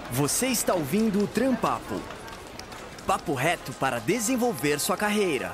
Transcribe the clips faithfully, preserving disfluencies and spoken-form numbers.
Você está ouvindo o Trampapo. Papo reto para desenvolver sua carreira.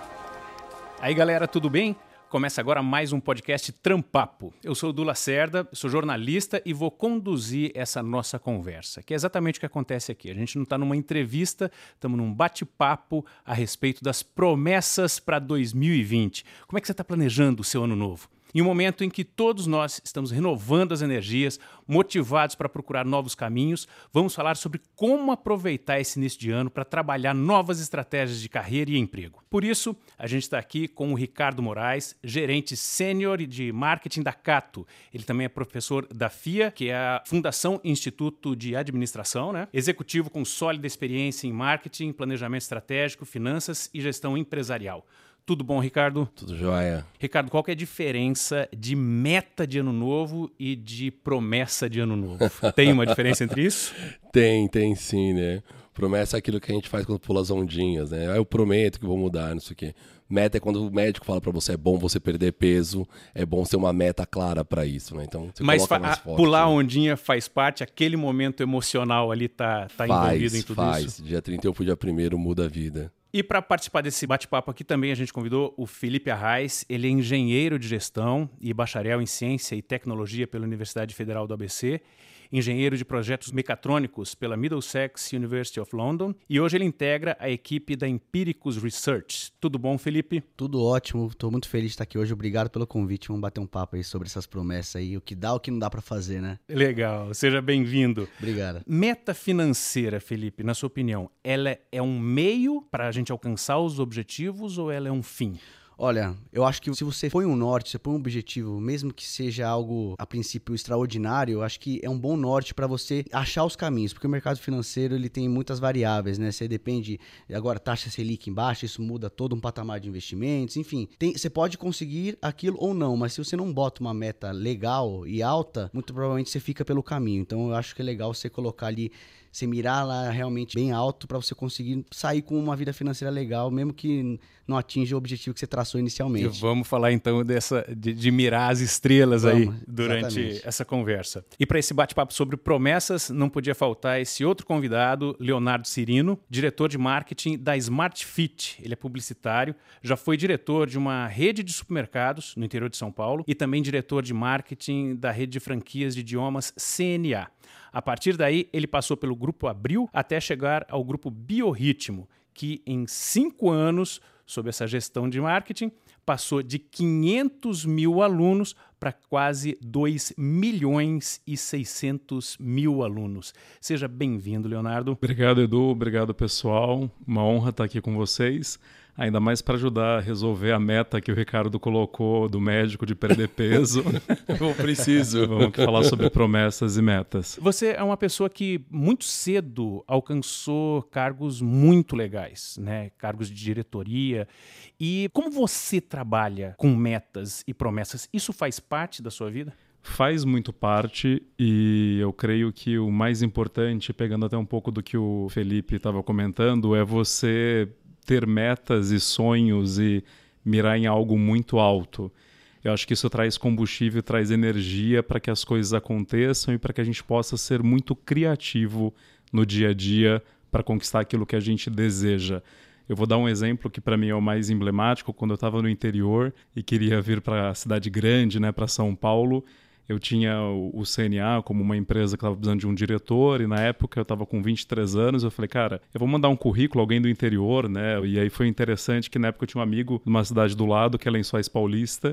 Aí galera, tudo bem? Começa agora mais um podcast Trampapo. Eu sou o Du Lacerda, sou jornalista e vou conduzir essa nossa conversa, que é exatamente o que acontece aqui. A gente não está numa entrevista, estamos num bate-papo a respeito das promessas para dois mil e vinte. Como é que você está planejando o seu ano novo? Em um momento em que todos nós estamos renovando as energias, motivados para procurar novos caminhos, vamos falar sobre como aproveitar esse início de ano para trabalhar novas estratégias de carreira e emprego. Por isso, a gente está aqui com o Ricardo Moraes, gerente sênior de marketing da Cato. Ele também é professor da F I A, que é a Fundação Instituto de Administração, né? Executivo com sólida experiência em marketing, planejamento estratégico, finanças e gestão empresarial. Tudo bom, Ricardo? Tudo jóia. Ricardo, qual que é a diferença de meta de ano novo e de promessa de ano novo? Tem uma diferença entre isso? Tem, tem sim, né? Promessa é aquilo que a gente faz quando pula as ondinhas, né? Eu prometo que vou mudar, não sei o quê. Meta é quando o médico fala pra você, é bom você perder peso, é bom ter uma meta clara pra isso, né? Então, você Mas coloca fa- mais a, forte, pular a né? ondinha faz parte, aquele momento emocional ali tá, tá envolvido em tudo faz. isso? Dia trinta e um pro dia primeiro muda a vida. E para participar desse bate-papo aqui também a gente convidou o Felipe Arraes. Ele é engenheiro de gestão e bacharel em ciência e tecnologia pela Universidade Federal do A B C, engenheiro de projetos mecatrônicos pela Middlesex University of London e hoje ele integra a equipe da Empiricus Research. Tudo bom, Felipe? Tudo ótimo, estou muito feliz de estar aqui hoje. Obrigado pelo convite. Vamos bater um papo aí sobre essas promessas aí, o que dá, o que não dá para fazer, né? Legal, seja bem-vindo. Obrigado. Meta financeira, Felipe, na sua opinião, ela é um meio para a gente alcançar os objetivos ou ela é um fim? Olha, eu acho que se você põe um norte, você põe um objetivo, mesmo que seja algo, a princípio, extraordinário, eu acho que é um bom norte para você achar os caminhos, porque o mercado financeiro ele tem muitas variáveis, né? Você depende, agora, taxa Selic em baixa, isso muda todo um patamar de investimentos, enfim. Tem, você pode conseguir aquilo ou não, mas se você não bota uma meta legal e alta, muito provavelmente você fica pelo caminho. Então, eu acho que é legal você colocar ali, você mirar lá realmente bem alto para você conseguir sair com uma vida financeira legal, mesmo que não atinja o objetivo que você traçou inicialmente. E vamos falar então dessa, de, de mirar as estrelas Vamos, aí durante exatamente. essa conversa. E para esse bate-papo sobre promessas, não podia faltar esse outro convidado, Leonardo Cirino, diretor de marketing da Smart Fit. Ele é publicitário, já foi diretor de uma rede de supermercados no interior de São Paulo e também diretor de marketing da rede de franquias de idiomas C N A. A partir daí, ele passou pelo Grupo Abril até chegar ao Grupo Biorritmo, que em cinco anos, sob essa gestão de marketing, passou de quinhentos mil alunos para quase dois milhões e seiscentos mil alunos. Seja bem-vindo, Leonardo. Obrigado, Edu. Obrigado, pessoal. Uma honra estar aqui com vocês. Ainda mais para ajudar a resolver a meta que o Ricardo colocou do médico de perder peso. Eu preciso. Vamos falar sobre promessas e metas. Você é uma pessoa que muito cedo alcançou cargos muito legais, né? Cargos de diretoria. E como você trabalha com metas e promessas? Isso faz parte da sua vida? Faz muito parte e eu creio que o mais importante, pegando até um pouco do que o Felipe estava comentando, é você ter metas e sonhos e mirar em algo muito alto. Eu acho que isso traz combustível, traz energia para que as coisas aconteçam e para que a gente possa ser muito criativo no dia a dia para conquistar aquilo que a gente deseja. Eu vou dar um exemplo que para mim é o mais emblemático. Quando eu estava no interior e queria vir para a cidade grande, né, para São Paulo, eu tinha o C N A como uma empresa que estava precisando de um diretor e na época eu estava com vinte e três anos, eu falei, cara, eu vou mandar um currículo, alguém do interior, né? E aí foi interessante que na época eu tinha um amigo numa cidade do lado, que é Lençóis Paulista,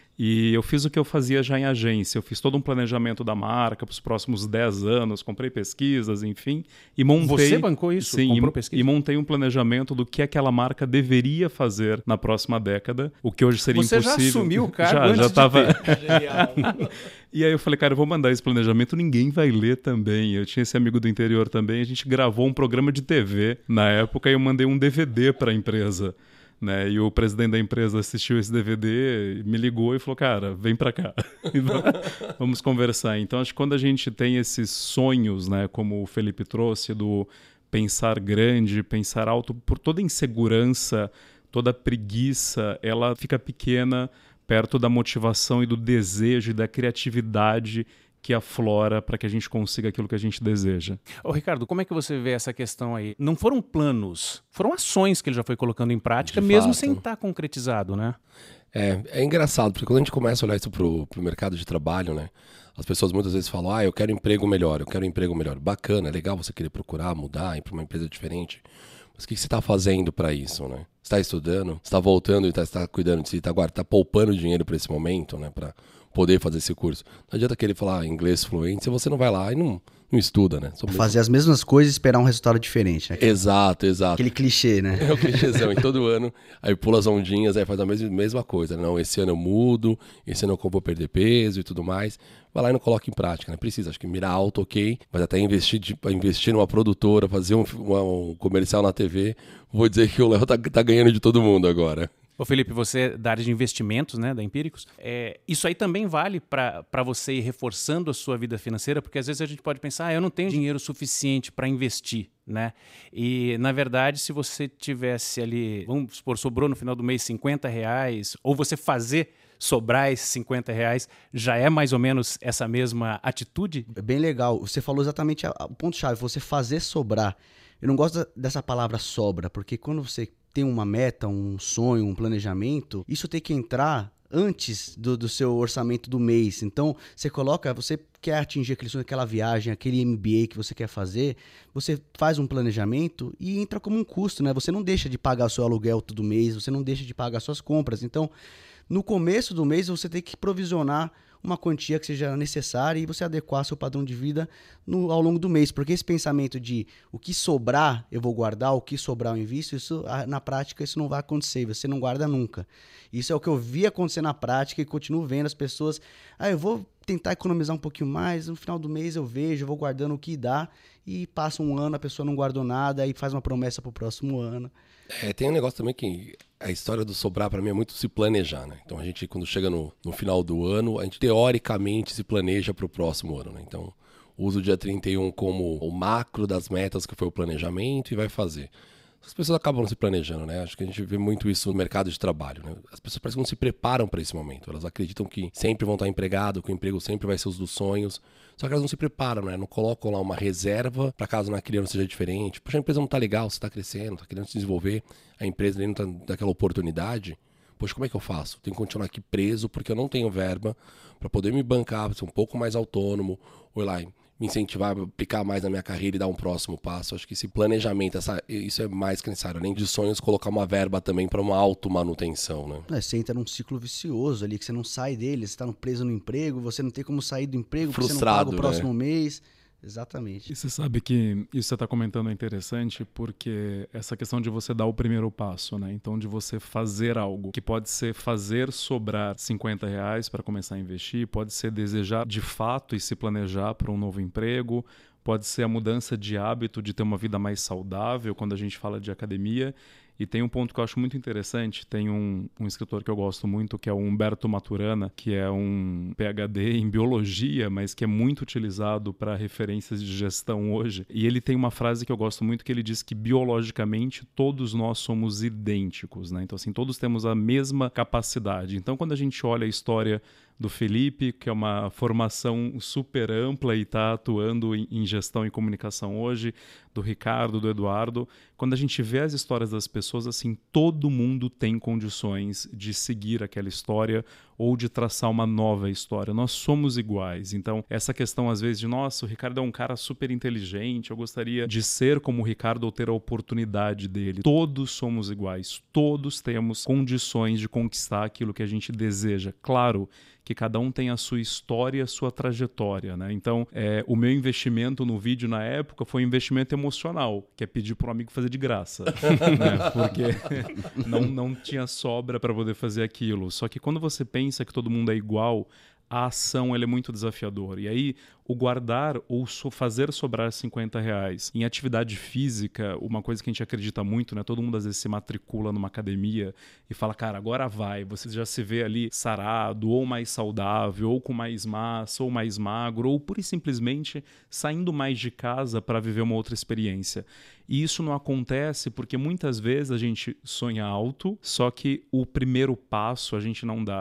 e eu fiz o que eu fazia já em agência, eu fiz todo um planejamento da marca para os próximos dez anos, comprei pesquisas, enfim, e montei... Você bancou isso? Sim, Comprou e, pesquisa? e montei um planejamento do que aquela marca deveria fazer na próxima década, o que hoje seria Você impossível. Você já assumiu o cargo já, antes já de tava... ter. Genial. E aí eu falei, cara, eu vou mandar esse planejamento, ninguém vai ler também. Eu tinha esse amigo do interior também, a gente gravou um programa de T V na época e eu mandei um D V D para a empresa. Né? E o presidente da empresa assistiu esse D V D, me ligou e falou, cara, vem para cá, vamos conversar. Então acho que quando a gente tem esses sonhos, né, como o Felipe trouxe, do pensar grande, pensar alto, por toda insegurança, toda preguiça, ela fica pequena perto da motivação e do desejo e da criatividade que aflora para que a gente consiga aquilo que a gente deseja. Ô, Ricardo, como é que você vê essa questão aí? Não foram planos, foram ações que ele já foi colocando em prática, De mesmo fato. sem estar concretizado, né? É, é engraçado, porque quando a gente começa a olhar isso pro, pro mercado de trabalho, né? As pessoas muitas vezes falam, ah, eu quero emprego melhor, eu quero emprego melhor. Bacana, é legal você querer procurar, mudar, ir para uma empresa diferente. Mas o que você está fazendo para isso, né? Você está estudando, você está voltando e está tá cuidando de si, está tá poupando dinheiro para esse momento, né? Para poder fazer esse curso. Não adianta querer falar inglês fluente se você não vai lá e não, não estuda, né? Sobre Fazer as mesmas coisas e esperar um resultado diferente, né? Exato, exato. Aquele clichê, né? É o clichêzão, e todo ano, aí pula as ondinhas, aí faz a mesma, mesma coisa. Não, esse ano eu mudo, esse ano eu vou perder peso e tudo mais. Vai lá e não coloca em prática, né? Precisa, acho que mirar alto, ok, mas até investir, de, investir numa produtora, fazer um, uma, um comercial na T V, vou dizer que o Léo tá, tá ganhando de todo mundo agora. Ô Felipe, você é da área de investimentos, né, da Empíricos, é, isso aí também vale para você ir reforçando a sua vida financeira, porque às vezes a gente pode pensar, ah, eu não tenho dinheiro suficiente para investir, né? E, na verdade, se você tivesse ali, vamos supor, sobrou no final do mês cinquenta reais, ou você fazer sobrar esses cinquenta reais, já é mais ou menos essa mesma atitude? É bem legal. Você falou exatamente o ponto-chave, você fazer sobrar. Eu não gosto dessa palavra sobra, porque quando você tem uma meta, um sonho, um planejamento, isso tem que entrar antes do, do seu orçamento do mês. Então, você coloca, você quer atingir aquele sonho, aquela viagem, aquele M B A que você quer fazer, você faz um planejamento e entra como um custo, né? Você não deixa de pagar o seu aluguel todo mês, você não deixa de pagar suas compras. Então, no começo do mês, você tem que provisionar uma quantia que seja necessária e você adequar seu padrão de vida no, ao longo do mês. Porque esse pensamento de o que sobrar eu vou guardar, o que sobrar eu invisto, isso, na prática isso não vai acontecer, você não guarda nunca. Isso é o que eu vi acontecer na prática e continuo vendo as pessoas, ah, eu vou tentar economizar um pouquinho mais, no final do mês eu vejo, eu vou guardando o que dá e passa um ano, a pessoa não guardou nada, aí faz uma promessa para o próximo ano. É, tem um negócio também que a história do sobrar para mim é muito se planejar, né? Então a gente, quando chega no, no final do ano, a gente teoricamente se planeja para o próximo ano, né? Então usa o dia trinta e um como o macro das metas que foi o planejamento e vai fazer. As pessoas acabam não se planejando, né? Acho que a gente vê muito isso no mercado de trabalho, né? As pessoas parecem que não se preparam para esse momento. Elas acreditam que sempre vão estar empregadas, que o emprego sempre vai ser os dos sonhos. Só que elas não se preparam, né? Não colocam lá uma reserva para caso naquele ano seja diferente. Poxa, a empresa não está legal, você está crescendo, está querendo se desenvolver, a empresa nem não está daquela oportunidade. Poxa, como é que eu faço? Tenho que continuar aqui preso porque eu não tenho verba para poder me bancar, ser um pouco mais autônomo, ou ir lá me incentivar a picar mais na minha carreira e dar um próximo passo. Acho que esse planejamento, essa, isso é mais que necessário. Além de sonhos, colocar uma verba também para uma automanutenção, né? É, você entra num ciclo vicioso ali, que você não sai dele, você está preso no emprego, você não tem como sair do emprego, Frustrado, porque você não paga o próximo né? mês. Exatamente. E você sabe que isso que você está comentando é interessante porque essa questão de você dar o primeiro passo, né? Então, de você fazer algo, que pode ser fazer sobrar cinquenta reais para começar a investir, pode ser desejar de fato e se planejar para um novo emprego, pode ser a mudança de hábito de ter uma vida mais saudável quando a gente fala de academia. E tem um ponto que eu acho muito interessante, tem um, um escritor que eu gosto muito, que é o Humberto Maturana, que é um P H D em biologia, mas que é muito utilizado para referências de gestão hoje. E ele tem uma frase que eu gosto muito, que ele diz que biologicamente todos nós somos idênticos, né? Então, assim, todos temos a mesma capacidade. Então, quando a gente olha a história do Felipe, que é uma formação super ampla e está atuando em, em gestão e comunicação hoje, do Ricardo, do Eduardo, quando a gente vê as histórias das pessoas, assim, todo mundo tem condições de seguir aquela história ou de traçar uma nova história. Nós somos iguais. Então, essa questão, às vezes, de nossa, o Ricardo é um cara super inteligente, eu gostaria de ser como o Ricardo ou ter a oportunidade dele. Todos somos iguais. Todos temos condições de conquistar aquilo que a gente deseja. Claro que cada um tem a sua história e a sua trajetória, né? Então, é, o meu investimento no vídeo na época foi um investimento emocional, que é pedir para um amigo fazer de graça, né? Porque não, não tinha sobra para poder fazer aquilo. Só que quando você pensa que todo mundo é igual, a ação ela é muito desafiadora. E aí, o guardar ou so fazer sobrar cinquenta reais em atividade física, uma coisa que a gente acredita muito, né? Todo mundo às vezes se matricula numa academia e fala, cara, agora vai. Você já se vê ali sarado, ou mais saudável, ou com mais massa, ou mais magro, ou pura e simplesmente saindo mais de casa para viver uma outra experiência. E isso não acontece porque muitas vezes a gente sonha alto, só que o primeiro passo a gente não dá.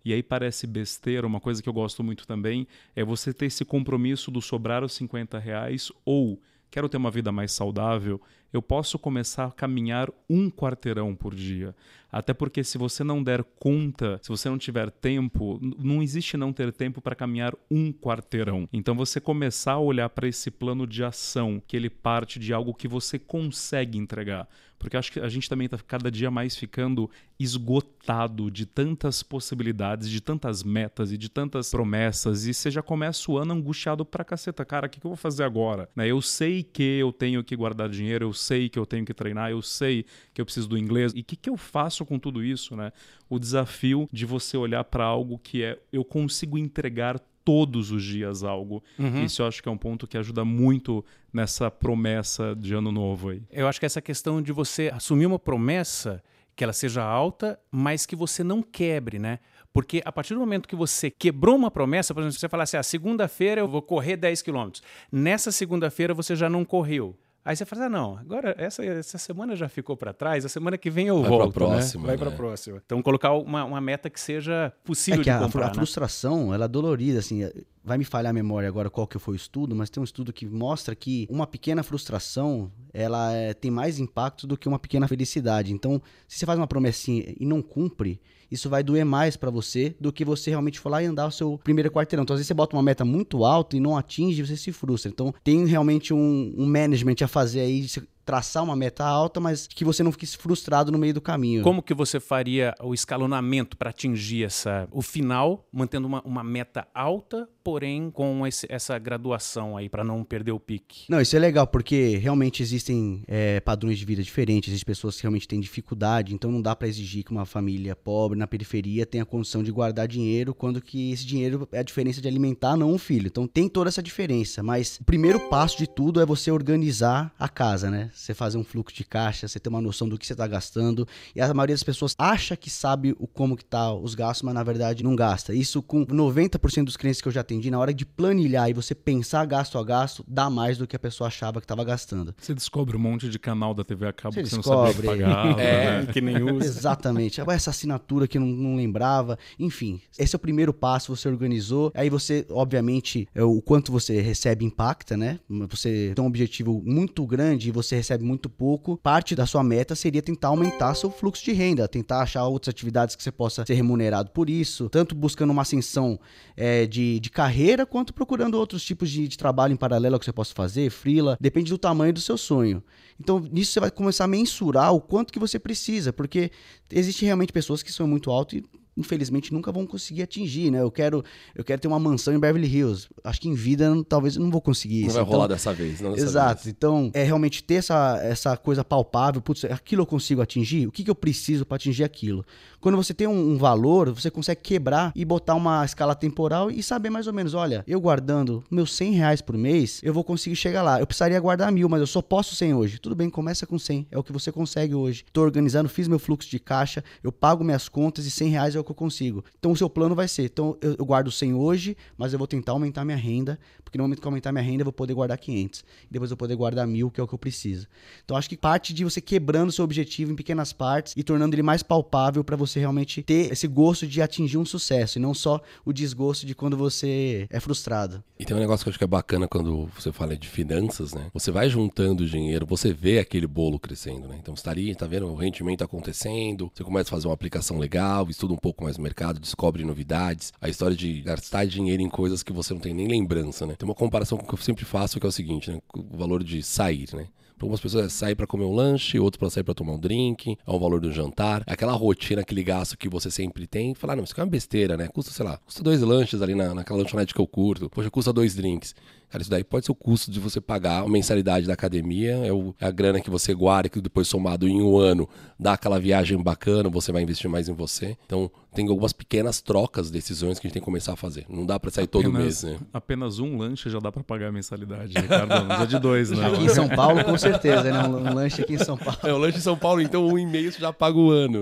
E aí parece besteira, uma coisa que eu gosto muito também é você ter esse compromisso do sobrar os cinquenta reais ou quero ter uma vida mais saudável, eu posso começar a caminhar um quarteirão por dia. Até porque se você não der conta, se você não tiver tempo, não existe não ter tempo para caminhar um quarteirão. Então você começar a olhar para esse plano de ação, que ele parte de algo que você consegue entregar. Porque acho que a gente também está cada dia mais ficando esgotado de tantas possibilidades, de tantas metas e de tantas promessas. E você já começa o ano angustiado pra caceta. Cara, o que, que eu vou fazer agora? Né? Eu sei que eu tenho que guardar dinheiro, eu sei que eu tenho que treinar, eu sei que eu preciso do inglês. E o que, que eu faço com tudo isso? Né? O desafio de você olhar para algo que é eu consigo entregar todos os dias algo. Uhum. Isso eu acho que é um ponto que ajuda muito nessa promessa de ano novo aí. Eu acho que essa questão de você assumir uma promessa, que ela seja alta, mas que você não quebre, né? Porque a partir do momento que você quebrou uma promessa, por exemplo, se você falar assim, ah, segunda-feira eu vou correr dez quilômetros. Nessa segunda-feira você já não correu. Aí você fala, ah, não, agora essa, essa semana já ficou para trás, a semana que vem eu Vai volto, pra próxima, né? Vai né? para a próxima. Então, colocar uma, uma meta que seja possível é que de a, comprar, a né? frustração, ela é dolorida, assim, vai me falhar a memória agora qual que foi o estudo, mas tem um estudo que mostra que uma pequena frustração, ela é, tem mais impacto do que uma pequena felicidade. Então, se você faz uma promessinha e não cumpre, isso vai doer mais pra você do que você realmente for lá e andar o seu primeiro quarteirão. Então, às vezes você bota uma meta muito alta e não atinge, você se frustra. Então, tem realmente um, um management a fazer aí, de traçar uma meta alta, mas que você não fique frustrado no meio do caminho. Como que você faria o escalonamento para atingir essa, o final, mantendo uma, uma meta alta, porém com esse, essa graduação aí, para não perder o pique? Não, isso é legal, porque realmente existem é, padrões de vida diferentes, existem pessoas que realmente têm dificuldade, então não dá para exigir que uma família pobre, na periferia, tenha condição de guardar dinheiro, quando que esse dinheiro é a diferença de alimentar, não um filho. Então tem toda essa diferença, mas o primeiro passo de tudo é você organizar a casa, né? Você fazer um fluxo de caixa, você ter uma noção do que você está gastando, e a maioria das pessoas acha que sabe o como que tá os gastos, mas na verdade não gasta. Isso com noventa por cento dos clientes que eu já atendi, na hora de planilhar e você pensar gasto a gasto, dá mais do que a pessoa achava que estava gastando. Você descobre um monte de canal da T V a cabo você que você descobre. não sabia que pagava. É, né? que nem usa. Exatamente. Essa assinatura que eu não, não lembrava. Enfim, esse é o primeiro passo, você organizou. Aí você, obviamente, é, o quanto você recebe impacta, né? Você tem um objetivo muito grande e você recebe muito pouco. Parte da sua meta seria tentar aumentar seu fluxo de renda, tentar achar outras atividades que você possa ser remunerado por isso, tanto buscando uma ascensão é, de, de carreira, quanto procurando outros tipos de, de trabalho em paralelo que você possa fazer, freela, depende do tamanho do seu sonho. Então, nisso você vai começar a mensurar o quanto que você precisa, porque existem realmente pessoas que são muito alto e infelizmente nunca vão conseguir atingir, né? Eu quero, eu quero ter uma mansão em Beverly Hills. Acho que em vida talvez eu não vou conseguir isso. Não vai então, rolar dessa vez. Não dessa exato. vez. Então, é realmente ter essa, essa coisa palpável. Putz, aquilo eu consigo atingir? O que, que eu preciso para atingir aquilo? Quando você tem um, um valor, você consegue quebrar e botar uma escala temporal e saber mais ou menos, olha, eu guardando meus cem reais por mês, eu vou conseguir chegar lá. Eu precisaria guardar mil, mas eu só posso cem hoje. Tudo bem, começa com cem. É o que você consegue hoje. Tô organizando, fiz meu fluxo de caixa, eu pago minhas contas e cem reais é o que eu consigo. Então, o seu plano vai ser, então eu, eu guardo cem hoje, mas eu vou tentar aumentar minha renda, porque no momento que eu aumentar minha renda, eu vou poder guardar quinhentos. E depois eu vou poder guardar mil, que é o que eu preciso. Então, acho que parte de você quebrando o seu objetivo em pequenas partes e tornando ele mais palpável para você realmente ter esse gosto de atingir um sucesso, e não só o desgosto de quando você é frustrado. E tem um negócio que eu acho que é bacana quando você fala de finanças, né? Você vai juntando dinheiro, você vê aquele bolo crescendo, né? Então você tá ali, tá vendo o rendimento acontecendo, você começa a fazer uma aplicação legal, estuda um pouco mais o mercado, descobre novidades. A história de gastar dinheiro em coisas que você não tem nem lembrança, né? Tem uma comparação com o que eu sempre faço, que é o seguinte, né? O valor de sair, né? Para algumas pessoas é sair para comer um lanche, outros para sair para tomar um drink, é o valor do jantar, é aquela rotina, aquele gasto que você sempre tem. Falar, ah, não, isso aqui é uma besteira, né? Custa, sei lá, custa dois lanches ali na, naquela lanchonete que eu curto. Poxa, custa dois drinks. Cara, isso daí pode ser o custo de você pagar a mensalidade da academia, é, o, é a grana que você guarda, que depois somado em um ano dá aquela viagem bacana, você vai investir mais em você. Então, tem algumas pequenas trocas, decisões que a gente tem que começar a fazer. Não dá pra sair apenas, todo mês, né? Apenas um lanche já dá pra pagar a mensalidade, Ricardo. Não precisa de dois, né? Aqui em São Paulo, com certeza, né? Um, um lanche aqui em São Paulo. É, o lanche em São Paulo, então um e meio você já paga o ano, né?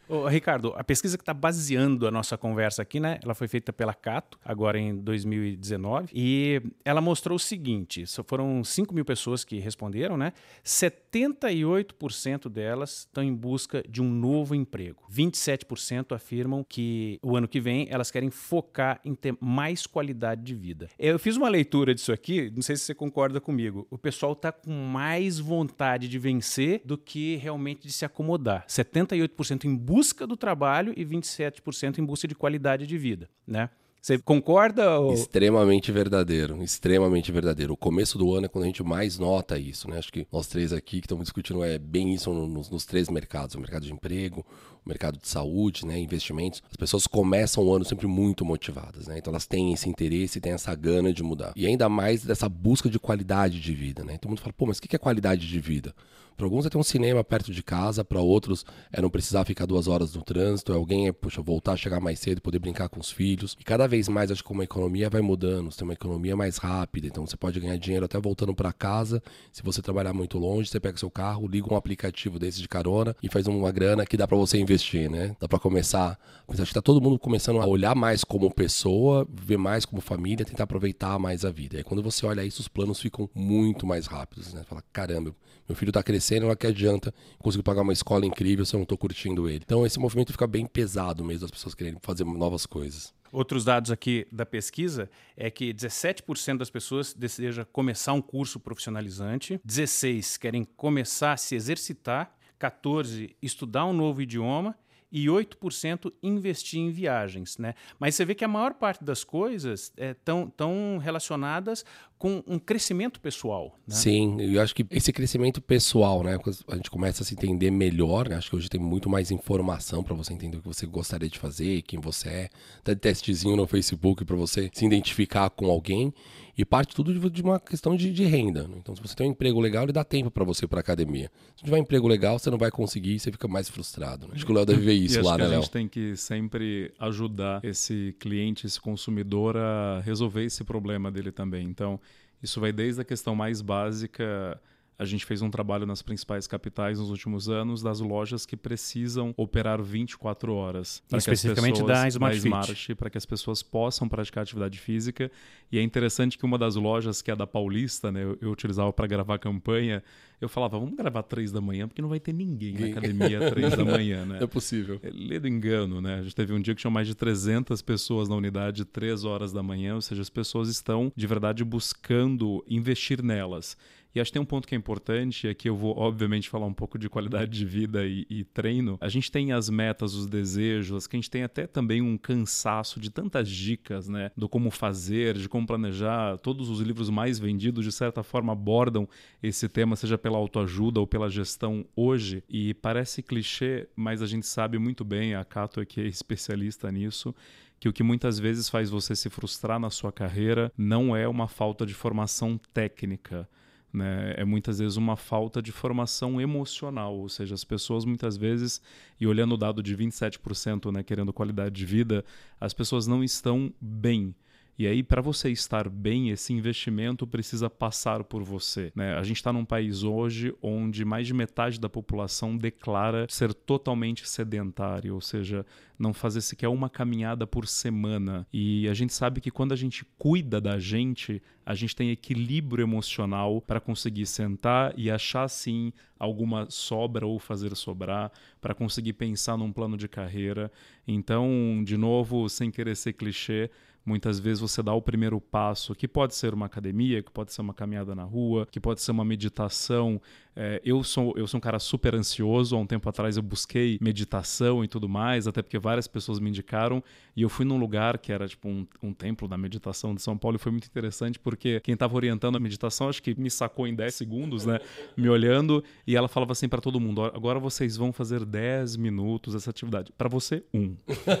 Ô, Ricardo, a pesquisa que está baseando a nossa conversa aqui, né? Ela foi feita pela Cato, agora em dois mil e dezenove, e ela mostrou o seguinte, foram cinco mil pessoas que responderam, né? setenta e oito por cento delas estão em busca de um novo emprego. vinte e sete por cento afirmam que o ano que vem elas querem focar em ter mais qualidade de vida. Eu fiz uma leitura disso aqui, não sei se você concorda comigo, o pessoal está com mais vontade de vencer do que realmente de se acomodar. setenta e oito por cento em busca busca do trabalho e vinte e sete por cento em busca de qualidade de vida, né? Você concorda? Ou... Extremamente verdadeiro, extremamente verdadeiro. O começo do ano é quando a gente mais nota isso, né? Acho que nós três aqui que estamos discutindo é bem isso nos, nos três mercados, o mercado de emprego, o mercado de saúde, né? Investimentos. As pessoas começam o ano sempre muito motivadas, né? Então elas têm esse interesse, têm essa gana de mudar. E ainda mais dessa busca de qualidade de vida, né? Todo mundo fala, pô, mas o que é qualidade de vida? Para alguns é ter um cinema perto de casa, para outros é não precisar ficar duas horas no trânsito, é alguém é, puxa, voltar, chegar mais cedo, poder brincar com os filhos. E cada vez mais acho que como a economia vai mudando, você tem uma economia mais rápida, então você pode ganhar dinheiro até voltando para casa. Se você trabalhar muito longe, você pega seu carro, liga um aplicativo desse de carona e faz uma grana que dá para você investir, né? Dá para começar, acho que tá todo mundo começando a olhar mais como pessoa, ver mais como família, tentar aproveitar mais a vida. E aí, quando você olha isso, os planos ficam muito mais rápidos, né? Fala, caramba, meu filho tá crescendo, não é que adianta conseguir pagar uma escola incrível se eu não tô curtindo ele. Então esse movimento fica bem pesado mesmo, as pessoas querendo fazer novas coisas. Outros dados aqui da pesquisa é que dezessete por cento das pessoas desejam começar um curso profissionalizante, dezesseis por cento querem começar a se exercitar, quatorze por cento estudar um novo idioma e oito por cento investir em viagens, né? Mas você vê que a maior parte das coisas estão é, relacionadas com um crescimento pessoal, né? Sim, eu acho que esse crescimento pessoal, né? A gente começa a se entender melhor, né? Acho que hoje tem muito mais informação para você entender o que você gostaria de fazer, quem você é, até testezinho no Facebook para você se identificar com alguém. E parte tudo de uma questão de, de renda. Então, se você tem um emprego legal, ele dá tempo para você ir para academia. Se não tiver um emprego legal, você não vai conseguir e você fica mais frustrado. Né? Acho que o Léo deve ver isso e lá, acho né, que a Léo? gente tem que sempre ajudar esse cliente, esse consumidor a resolver esse problema dele também. Então, isso vai desde a questão mais básica. A gente fez um trabalho nas principais capitais nos últimos anos das lojas que precisam operar vinte e quatro horas. Especificamente pessoas, da Smart, da Smart para que as pessoas possam praticar atividade física. E é interessante que uma das lojas, que é a da Paulista, né, eu, eu utilizava para gravar campanha, eu falava, vamos gravar três da manhã, porque não vai ter ninguém na academia três da manhã. Né? É possível. É, lê do engano, né? A gente teve um dia que tinha mais de trezentas pessoas na unidade, três horas da manhã, ou seja, as pessoas estão de verdade buscando investir nelas. E acho que tem um ponto que é importante, é que eu vou, obviamente, falar um pouco de qualidade de vida e, e treino. A gente tem as metas, os desejos, que a gente tem até também um cansaço de tantas dicas, né? Do como fazer, de como planejar. Todos os livros mais vendidos, de certa forma, abordam esse tema, seja pela autoajuda ou pela gestão hoje. E parece clichê, mas a gente sabe muito bem, a Cato é que é especialista nisso, que o que muitas vezes faz você se frustrar na sua carreira não é uma falta de formação técnica, né? É muitas vezes uma falta de formação emocional, ou seja, as pessoas muitas vezes, e olhando o dado de vinte e sete por cento, né, querendo qualidade de vida, as pessoas não estão bem. E aí, para você estar bem, esse investimento precisa passar por você, né? A gente está num país hoje onde mais de metade da população declara ser totalmente sedentário, ou seja, não fazer sequer uma caminhada por semana. E a gente sabe que quando a gente cuida da gente, a gente tem equilíbrio emocional para conseguir sentar e achar, sim, alguma sobra ou fazer sobrar, para conseguir pensar num plano de carreira. Então, de novo, sem querer ser clichê, muitas vezes você dá o primeiro passo, que pode ser uma academia, que pode ser uma caminhada na rua, que pode ser uma meditação. É, eu, sou, eu sou um cara super ansioso. Há um tempo atrás eu busquei meditação e tudo mais, até porque várias pessoas me indicaram. E eu fui num lugar que era tipo um, um templo da meditação de São Paulo, e foi muito interessante porque quem estava orientando a meditação, acho que me sacou em dez segundos, né? Me olhando, e ela falava assim para todo mundo, agora vocês vão fazer dez minutos essa atividade. Para você, um.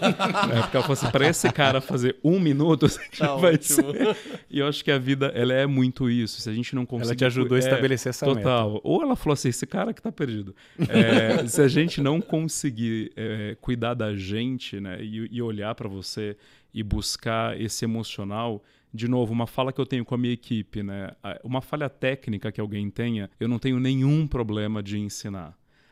É, porque ela falou assim, para esse cara fazer um minuto, tá vai ótimo. Ser. E eu acho que a vida, ela é muito isso. Se a gente não conseguir... Ela te ajudou é, a estabelecer essa total. meta. Ou ela falou assim, esse cara que tá perdido. É, se a gente não conseguir é, cuidar da gente, né, e, e olhar para você e buscar esse emocional... De novo, uma fala que eu tenho com a minha equipe, né? Uma falha técnica que alguém tenha, eu não tenho nenhum problema de ensinar.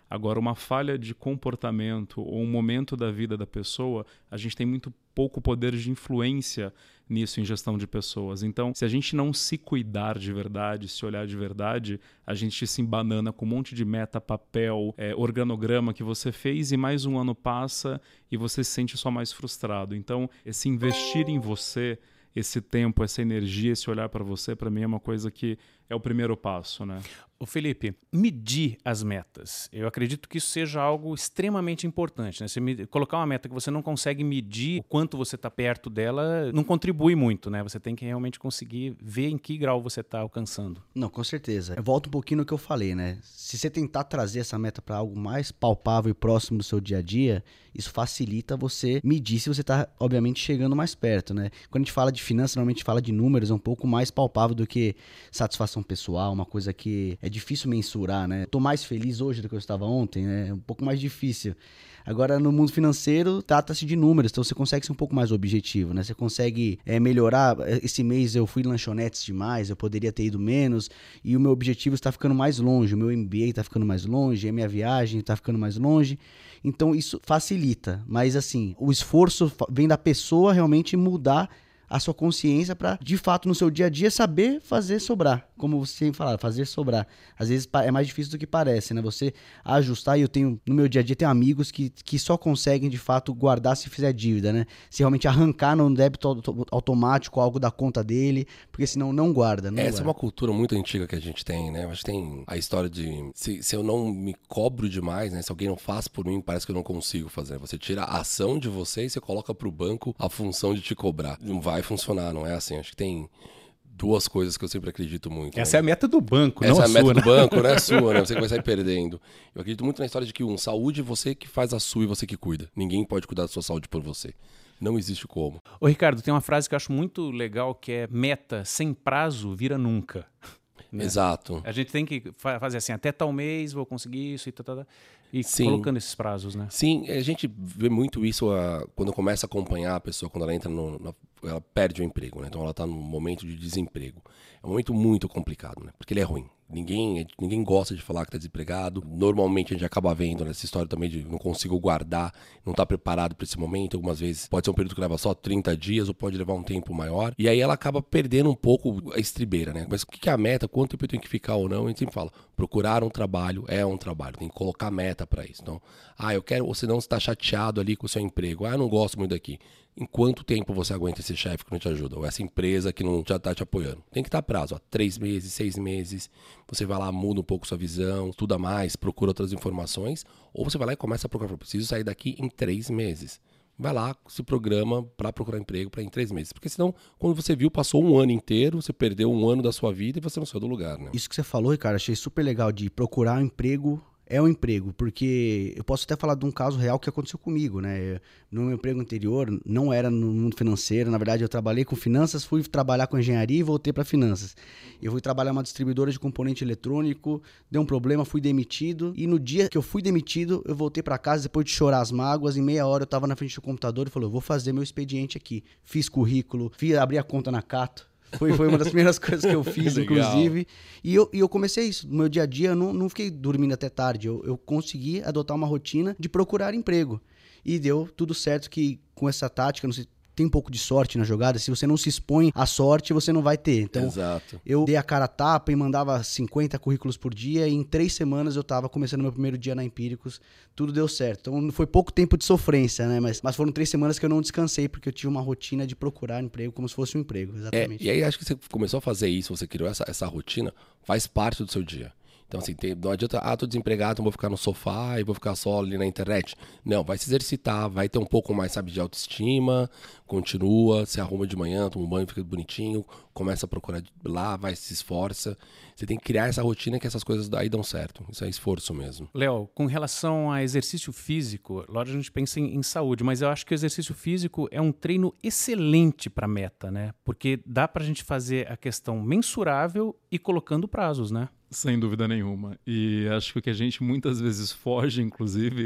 Agora, uma falha de comportamento ou um momento da vida da pessoa, a gente tem muito pouco poder de influência nisso em gestão de pessoas. Então, se a gente não se cuidar de verdade, se olhar de verdade, a gente se embanana com um monte de meta, papel, é, organograma que você fez e mais um ano passa e você se sente só mais frustrado. Então, esse investir em você, esse tempo, essa energia, esse olhar para você, para mim é uma coisa que é o primeiro passo, né? Ô Felipe, medir as metas. Eu acredito que isso seja algo extremamente importante, né? Você me... colocar uma meta que você não consegue medir o quanto você está perto dela, não contribui muito, né? Você tem que realmente conseguir ver em que grau você está alcançando. Não, com certeza. Eu volto um pouquinho no que eu falei, né? Se você tentar trazer essa meta para algo mais palpável e próximo do seu dia a dia, isso facilita você medir se você está, obviamente, chegando mais perto, né? Quando a gente fala de finanças, normalmente a gente fala de números, é um pouco mais palpável do que satisfação pessoal, uma coisa que é difícil mensurar, né? Tô mais feliz hoje do que eu estava ontem, né? É um pouco mais difícil. Agora, no mundo financeiro, trata-se de números, então você consegue ser um pouco mais objetivo, né? Você consegue é, melhorar. Esse mês eu fui em lanchonetes demais, eu poderia ter ido menos, e o meu objetivo está ficando mais longe, o meu M B A está ficando mais longe, a minha viagem está ficando mais longe. Então, isso facilita, mas assim, o esforço vem da pessoa realmente mudar a sua consciência para, de fato, no seu dia a dia, saber fazer sobrar. Como você sempre fala, fazer sobrar. Às vezes é mais difícil do que parece, né? Você ajustar, e eu tenho, no meu dia a dia, tenho amigos que, que só conseguem, de fato, guardar se fizer dívida, né? Se realmente arrancar no débito automático algo da conta dele, porque senão não guarda. Não Essa guarda. é uma cultura muito antiga que a gente tem, né? A gente tem a história de, se, se eu não me cobro demais, né? Se alguém não faz por mim, parece que eu não consigo fazer. Você tira a ação de você e você coloca pro banco a função de te cobrar. Não vai funcionar, não é assim. Acho que tem duas coisas que eu sempre acredito muito. Essa né? é a meta do banco, Essa não é a a meta sua, do né? banco, não é sua, né? Você que vai sair perdendo. Eu acredito muito na história de que, um, saúde você que faz a sua e você que cuida. Ninguém pode cuidar da sua saúde por você. Não existe como. Ô Ricardo, tem uma frase que eu acho muito legal, que é: meta sem prazo vira nunca. Né? Exato. A gente tem que fa- fazer assim, até tal mês vou conseguir isso e tal, tal, tal. E Sim. colocando esses prazos, né? Sim, a gente vê muito isso a, quando começa a acompanhar a pessoa, quando ela entra no... Na, ela perde o emprego, né? Então ela está num momento de desemprego. É um momento muito complicado, né? Porque ele é ruim. Ninguém, ninguém gosta de falar que está desempregado. Normalmente a gente acaba vendo nessa história também de não consigo guardar, não está preparado para esse momento. Algumas vezes pode ser um período que leva só trinta dias ou pode levar um tempo maior. E aí ela acaba perdendo um pouco a estribeira, né? Mas o que é a meta? Quanto tempo eu tenho que ficar ou não? A gente sempre fala, procurar um trabalho é um trabalho. Tem que colocar meta para isso. Então, ah, eu quero, ou senão você está chateado ali com o seu emprego. Ah, eu não gosto muito daqui. Em quanto tempo você aguenta esse chefe que não te ajuda? Ou essa empresa que não já está te apoiando? Tem que estar prazo, ó, três meses, seis meses. Você vai lá, muda um pouco sua visão, estuda mais, procura outras informações. Ou você vai lá e começa a procurar. Preciso sair daqui em três meses. Vai lá, se programa para procurar emprego para em três meses. Porque senão, quando você viu, passou um ano inteiro, você perdeu um ano da sua vida e você não saiu do lugar, né? Isso que você falou, Ricardo, achei super legal de procurar um emprego. É um emprego, porque eu posso até falar de um caso real que aconteceu comigo, né? No meu emprego anterior, não era no mundo financeiro, na verdade eu trabalhei com finanças, fui trabalhar com engenharia e voltei para finanças. Eu fui trabalhar numa distribuidora de componente eletrônico, deu um problema, fui demitido, e no dia que eu fui demitido, eu voltei para casa depois de chorar as mágoas, em meia hora eu estava na frente do computador e falei, eu vou fazer meu expediente aqui. Fiz currículo, fiz, abri a conta na Cato. Foi, foi uma das primeiras coisas que eu fiz, inclusive. E eu, e eu comecei isso. No meu dia a dia, eu não, não fiquei dormindo até tarde. Eu, eu consegui adotar uma rotina de procurar emprego. E deu tudo certo que com essa tática, não sei, tem um pouco de sorte na jogada. Se você não se expõe à sorte, você não vai ter. Então, Exato. Eu dei a cara a tapa e mandava cinquenta currículos por dia. E em três semanas eu estava começando meu primeiro dia na Empíricos. Tudo deu certo. Então, foi pouco tempo de sofrência, né? Mas, mas foram três semanas que eu não descansei, porque eu tive uma rotina de procurar emprego como se fosse um emprego. Exatamente. É, e aí acho que você começou a fazer isso, você criou essa, essa rotina, faz parte do seu dia. Então, assim, tem, não adianta, ah, tô desempregado, então vou ficar no sofá e vou ficar só ali na internet. Não, vai se exercitar, vai ter um pouco mais, sabe, de autoestima, continua, se arruma de manhã, toma um banho, fica bonitinho, começa a procurar lá, vai, se esforça. Você tem que criar essa rotina que essas coisas aí dão certo. Isso é esforço mesmo. Léo, com relação a exercício físico, lógico, a gente pensa em, em saúde, mas eu acho que o exercício físico é um treino excelente para meta, né? Porque dá pra gente fazer a questão mensurável e colocando prazos, né? Sem dúvida nenhuma. E acho que o que a gente muitas vezes foge, inclusive,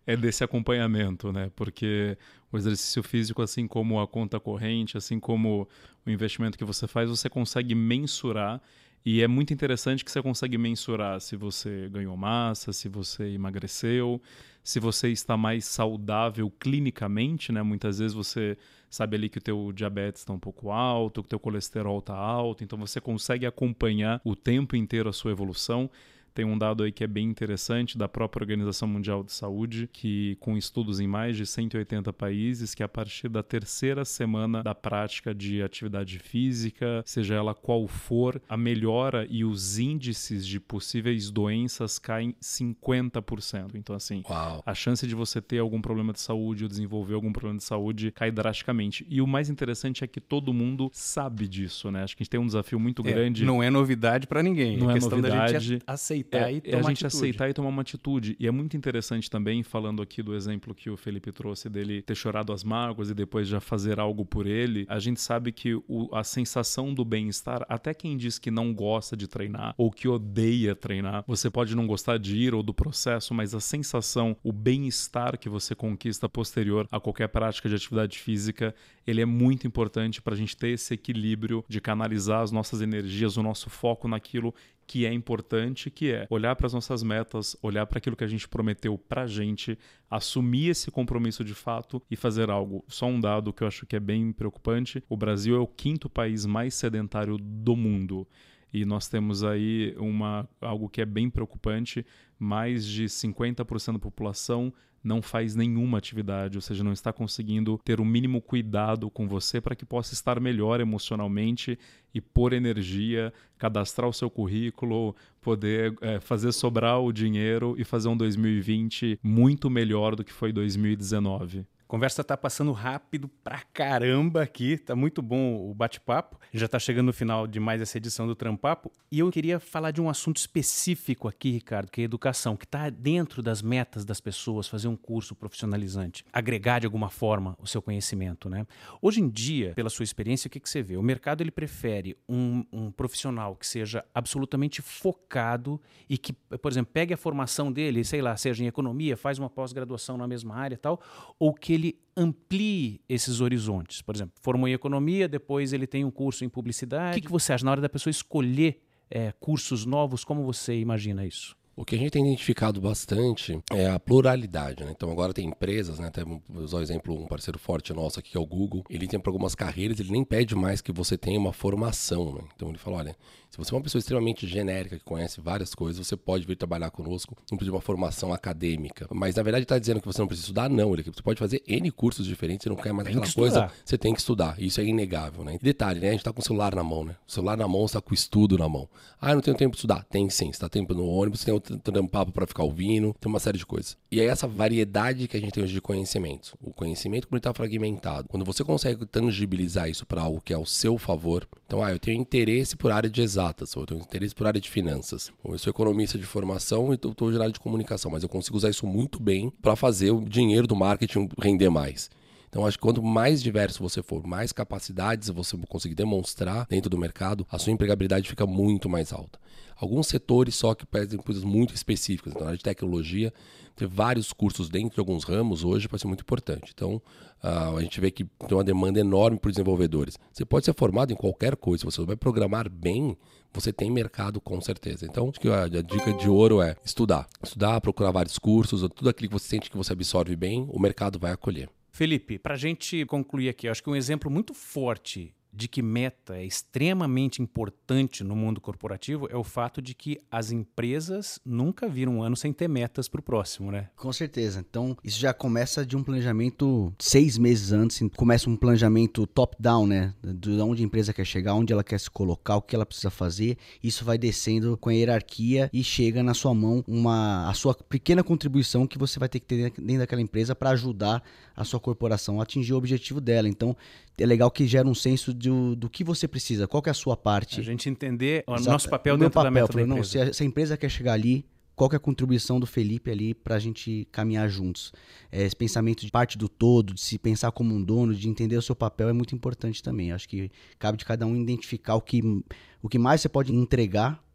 é desse acompanhamento, né? Porque o exercício físico, assim como a conta corrente, assim como o investimento que você faz, você consegue mensurar. E é muito interessante que você consegue mensurar se você ganhou massa, se você emagreceu, se você está mais saudável clinicamente, né? Muitas vezes você sabe ali que o teu diabetes está um pouco alto, que o teu colesterol está alto, então você consegue acompanhar o tempo inteiro a sua evolução. Tem um dado aí que é bem interessante da própria Organização Mundial de Saúde, que com estudos em mais de cento e oitenta países, que a partir da terceira semana da prática de atividade física, seja ela qual for, a melhora e os índices de possíveis doenças caem cinquenta por cento. Então, assim, Uau. a chance de você ter algum problema de saúde ou desenvolver algum problema de saúde cai drasticamente. E o mais interessante é que todo mundo sabe disso, né? Acho que a gente tem um desafio muito É, grande. não é novidade para ninguém. Não é é questão novidade. da gente aceitar É, e é tomar a gente atitude. aceitar e tomar uma atitude. E é muito interessante também, falando aqui do exemplo que o Felipe trouxe dele ter chorado as mágoas e depois já fazer algo por ele, a gente sabe que o, a sensação do bem-estar, até quem diz que não gosta de treinar ou que odeia treinar, você pode não gostar de ir ou do processo, mas a sensação, o bem-estar que você conquista posterior a qualquer prática de atividade física, ele é muito importante para a gente ter esse equilíbrio de canalizar as nossas energias, o nosso foco naquilo que é importante, que é olhar para as nossas metas, olhar para aquilo que a gente prometeu para a gente, assumir esse compromisso de fato e fazer algo. Só um dado que eu acho que é bem preocupante, o Brasil é o quinto país mais sedentário do mundo. E nós temos aí uma, algo que é bem preocupante, mais de cinquenta por cento da população não faz nenhuma atividade, ou seja, não está conseguindo ter o mínimo cuidado com você para que possa estar melhor emocionalmente e pôr energia, cadastrar o seu currículo, poder é, fazer sobrar o dinheiro e fazer um dois mil e vinte muito melhor do que foi dois mil e dezenove. A conversa tá passando rápido pra caramba aqui, tá muito bom o bate-papo. Já tá chegando no final de mais essa edição do Trampapo e eu queria falar de um assunto específico aqui, Ricardo, que é a educação, que tá dentro das metas das pessoas, fazer um curso profissionalizante, agregar de alguma forma o seu conhecimento, né? Hoje em dia, pela sua experiência, o que, que você vê? O mercado ele prefere um, um profissional que seja absolutamente focado e que, por exemplo, pegue a formação dele, sei lá, seja em economia, faz uma pós-graduação na mesma área e tal, ou que ele amplie esses horizontes. Por exemplo, formou em economia, depois ele tem um curso em publicidade. O que, que você acha na hora da pessoa escolher é, cursos novos? Como você imagina isso? O que a gente tem identificado bastante é a pluralidade, né? Então agora tem empresas, né? Até vou usar o exemplo, um parceiro forte nosso aqui, que é o Google. Ele tem para algumas carreiras, ele nem pede mais que você tenha uma formação, né? Então ele fala, olha, se você é uma pessoa extremamente genérica, que conhece várias coisas, você pode vir trabalhar conosco, não precisa de uma formação acadêmica. Mas na verdade está dizendo que você não precisa estudar, não. Ele, você pode fazer N cursos diferentes, você não quer mais Tem aquela que coisa, estudar. você tem que estudar. Isso é inegável, né? E detalhe, né? A gente está com o celular na mão, né? O celular na mão, você está com o estudo na mão. Ah, eu não tenho tempo de estudar. Tem sim, você está tempo no ônibus, você tem outro trampapo para ficar ouvindo, tem uma série de coisas. E é essa variedade que a gente tem hoje de conhecimentos. O conhecimento, como ele está fragmentado, quando você consegue tangibilizar isso para algo que é ao seu favor, então, ah, eu tenho interesse por área de exatas, ou eu tenho interesse por área de finanças, ou eu sou economista de formação e estou na área de comunicação, mas eu consigo usar isso muito bem para fazer o dinheiro do marketing render mais. Então, acho que quanto mais diverso você for, mais capacidades você conseguir demonstrar dentro do mercado, a sua empregabilidade fica muito mais alta. Alguns setores só que pedem coisas muito específicas. Então, na área de tecnologia, ter vários cursos dentro de alguns ramos hoje pode ser muito importante. Então, uh, a gente vê que tem uma demanda enorme por desenvolvedores. Você pode ser formado em qualquer coisa. Se você vai programar bem, você tem mercado com certeza. Então, acho que a, a dica de ouro é estudar. Estudar, procurar vários cursos, tudo aquilo que você sente que você absorve bem, o mercado vai acolher. Felipe, para a gente concluir aqui, acho que um exemplo muito forte de que meta é extremamente importante no mundo corporativo é o fato de que as empresas nunca viram um ano sem ter metas para o próximo, né? Com certeza. Então, isso já começa de um planejamento seis meses antes. Começa um planejamento top-down, né? De onde a empresa quer chegar, onde ela quer se colocar, o que ela precisa fazer. Isso vai descendo com a hierarquia e chega na sua mão uma, a sua pequena contribuição que você vai ter que ter dentro daquela empresa para ajudar a sua corporação a atingir o objetivo dela. Então, é legal que gera um senso do, do que você precisa, qual que é a sua parte. A gente entender o Exato. nosso papel o meu dentro papel, da meta falei, da não, empresa. se, a, se a empresa quer chegar ali, qual que é a contribuição do Felipe ali para a gente caminhar juntos. É, esse pensamento de parte do todo, de se pensar como um dono, de entender o seu papel é muito importante também. Acho que cabe de cada um identificar o que, o que mais você pode entregar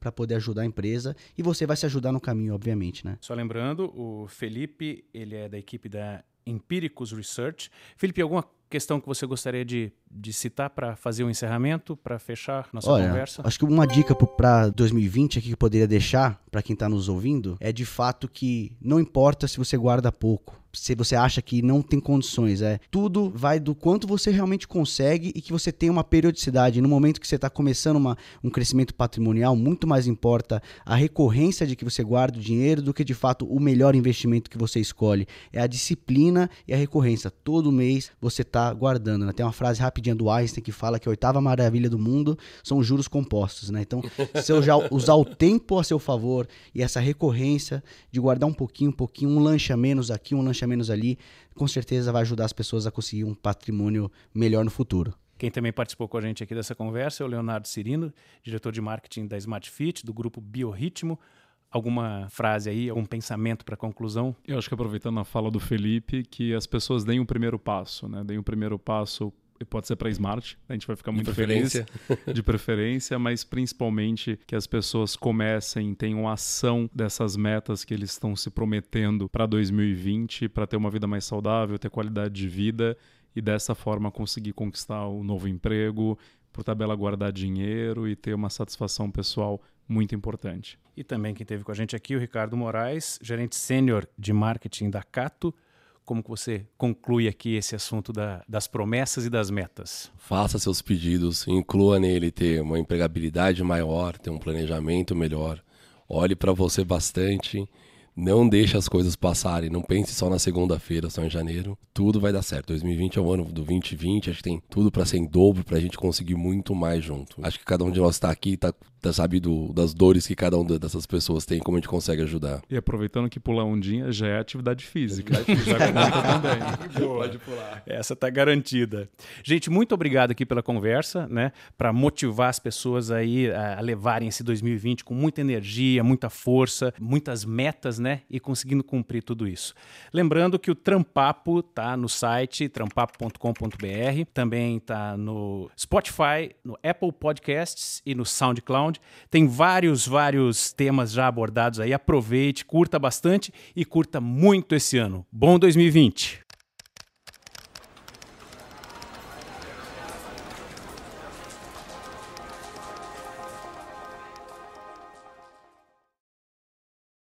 para poder ajudar a empresa e você vai se ajudar no caminho, obviamente, né? Só lembrando, o Felipe, ele é da equipe da Empiricus Research. Felipe, alguma questão que você gostaria de, de citar para fazer o um encerramento, para fechar nossa Olha, conversa? Acho que uma dica para dois mil e vinte aqui que eu poderia deixar para quem está nos ouvindo é de fato que não importa se você guarda pouco, se você acha que não tem condições, é tudo vai do quanto você realmente consegue e que você tem uma periodicidade. No momento que você está começando uma, um crescimento patrimonial, muito mais importa a recorrência de que você guarda o dinheiro do que de fato o melhor investimento que você escolhe. É a disciplina e a recorrência. Todo mês você está guardando, né? Tem uma frase rapidinha do Einstein que fala que a oitava maravilha do mundo são os juros compostos, né? Então, se eu já usar o tempo a seu favor e essa recorrência de guardar um pouquinho, um pouquinho, um lanche a menos aqui, um lanche a menos ali, com certeza vai ajudar as pessoas a conseguir um patrimônio melhor no futuro. Quem também participou com a gente aqui dessa conversa é o Leonardo Cirino, diretor de marketing da Smart Fit, do grupo Biorritmo. Alguma frase aí, algum pensamento para conclusão? Eu acho que aproveitando a fala do Felipe, que as pessoas deem o primeiro passo, né? Deem o primeiro passo, pode ser para Smart, a gente vai ficar muito feliz, de preferência, mas principalmente que as pessoas comecem, tenham ação dessas metas que eles estão se prometendo para dois mil e vinte, para ter uma vida mais saudável, ter qualidade de vida e dessa forma conseguir conquistar o novo emprego, por tabela guardar dinheiro e ter uma satisfação pessoal muito importante. E também quem esteve com a gente aqui, o Ricardo Moraes, gerente sênior de marketing da Cato. Como que você conclui aqui esse assunto da, das promessas e das metas? Faça seus pedidos, inclua nele ter uma empregabilidade maior, ter um planejamento melhor. Olhe para você bastante, não deixe as coisas passarem, não pense só na segunda-feira, só em janeiro. Tudo vai dar certo. dois mil e vinte é o ano do vinte e vinte, acho que tem tudo para ser em dobro, para a gente conseguir muito mais junto. Acho que cada um de nós está aqui, está tá, sabe do, das dores que cada uma dessas pessoas tem, como a gente consegue ajudar. E aproveitando que pular ondinha já é atividade física. Atividade física. Já conta também. Pode pular. Essa tá garantida. Gente, muito obrigado aqui pela conversa, né? Para motivar as pessoas aí a levarem esse dois mil e vinte com muita energia, muita força, muitas metas, né? E conseguindo cumprir tudo isso. Lembrando que o Trampapo tá no site trampapo ponto com ponto b r, também tá no Spotify, no Apple Podcasts e no SoundCloud. Tem vários, vários temas já abordados aí. Aproveite, curta bastante e curta muito esse ano. Bom dois mil e vinte!